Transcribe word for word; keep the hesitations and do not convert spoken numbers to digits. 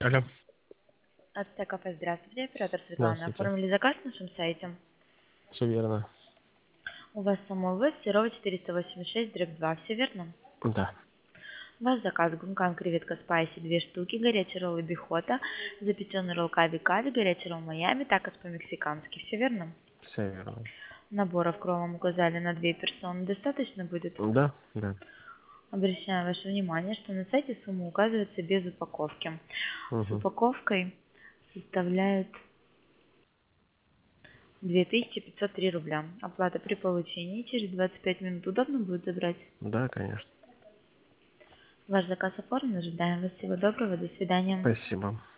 Алло, Ацтек кафе, здравствуйте, оператор Светлана. здравствуйте. Оформили заказ на нашем сайте. Все верно. У вас самовывоз Серова четыреста восемьдесят шесть дробь два, все верно? Да, У вас заказ гункан креветка спайси две штуки, горячий ролл бихота, запеченный ролл кави кави, горячий ролл майами, такос по-мексикански, все верно? все верно. Наборов кром вам указали на две персоны, достаточно будет? Да, да. Обращаю ваше внимание, что на сайте сумма указывается без упаковки. С Угу. упаковкой составляет две тысячи пятьсот три рубля. Оплата при получении. Через двадцать пять минут удобно будет забрать. Да, конечно. Ваш заказ оформлен. Ожидаем вас. Всего доброго. До свидания. Спасибо.